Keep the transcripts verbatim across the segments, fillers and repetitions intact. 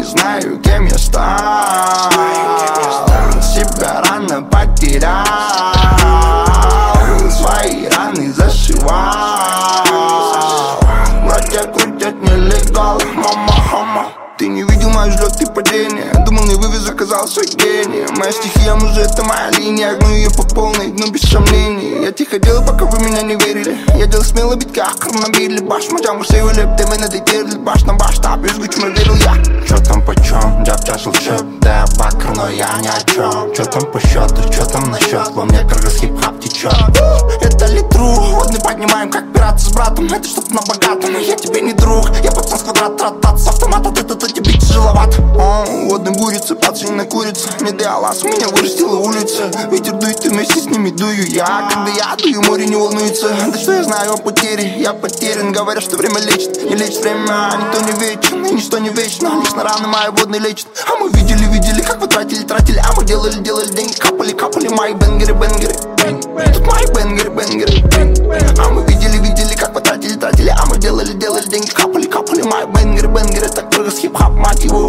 знаю, кем я стал. Себя рано потерял, свои раны зашивал. Братья крутят нелегал, мама, мама. Ты не видел мои взлеты и падения. Думал, не вывез, оказался гений. Моя стихия, мужик, это моя линия. Гну ее по полной, но без сомнений. Я тихо делал, пока вы меня не верили. Я делал смело бить, как хронобили. Баш, мадям, усеивали, ты меня детели. Баш на баш, так, без гучно верил я. Чё там почем, дяб тяжел чеп. Да, бакр, но я ни о чем. Чё там по счету, чё там насчет? Во мне как раз хип-хап течет. Это ли true? Водный поднимаем, как пираты с братом. Это что-то на богатом, я тебе не друг. Я пацан с квадрат, трат-тат, с автомата. Это тебе тяжеловато. Водный бурится, пацан на курица. Не диалаз, меня вырастила улица. Ветер дует, и вместе с ними дую я. Когда я дую, море не волнуется. Да что я знаю о потере, я потерян. Говорят, что время лечит, не лечит время. Никто не вечен, и ничто не вечно. Лишь на раны мои водные лечит. А мы видели, видели, как вы тратили, тратили. А мы делали, делали деньги, капали, капали. Мои бенгеры, бенгеры. Тут мои бенгеры, бенгеры. А мы видели, видели, как вы тратили, тратили. А мы делали, делали деньги, капали, капали. Мои бенгеры, бенгеры. Так только с хип-хап, мать его.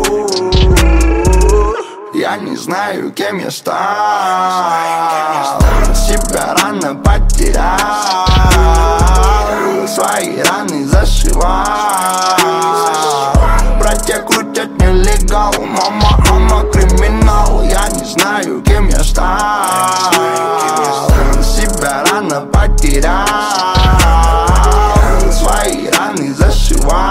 Я не знаю, кем я стал. Себя рано потерял, свои раны зашивал. Братья крутят нелегал, мама, мама криминал. Я не знаю, кем я стал. Себя рано потерял, свои раны зашивал.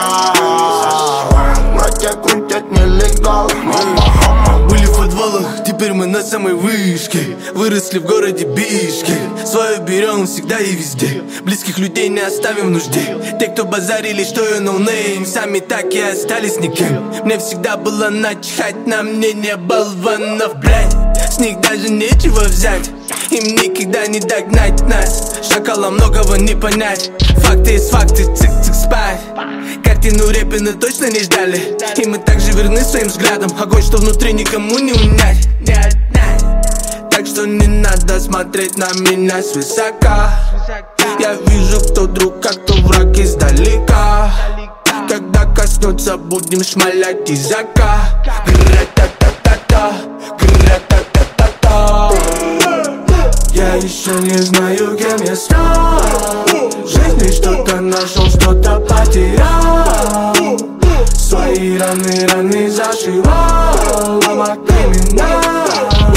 Братья крутят нелегал, мама. Были в подвалах, теперь мы на самой вышке. Выросли в городе Бишкек. Свое берем всегда и везде. Близких людей не оставим в нужде. Те, кто базарили, что я ноунейм, сами так и остались никем. Мне всегда было начихать на мнение болванов, блядь. С них даже нечего взять, им никогда не догнать нас. Шакала многого не понять. Факты из факты, цик-цик спать. Картину Репина точно не ждали. И мы также верны своим взглядам. Огонь, что внутри никому не унять. Нет, нет. Так что не надо смотреть на меня свысока. Я вижу, кто друг, а кто враг издалека. Когда коснется, будем шмалять языка. Гра-та-та-та-та, гра-та-та-та-та. Я еще не знаю, кем я стал. В жизни что-то нашел, что-то потерял. Свои раны, раны зашивал. Мама криминал.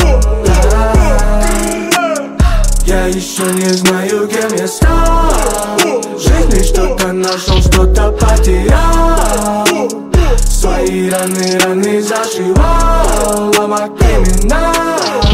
Я еще не знаю, кем я стал. В жизни что-то нашел, что-то потерял. Свои раны, раны зашивал. Мама криминал.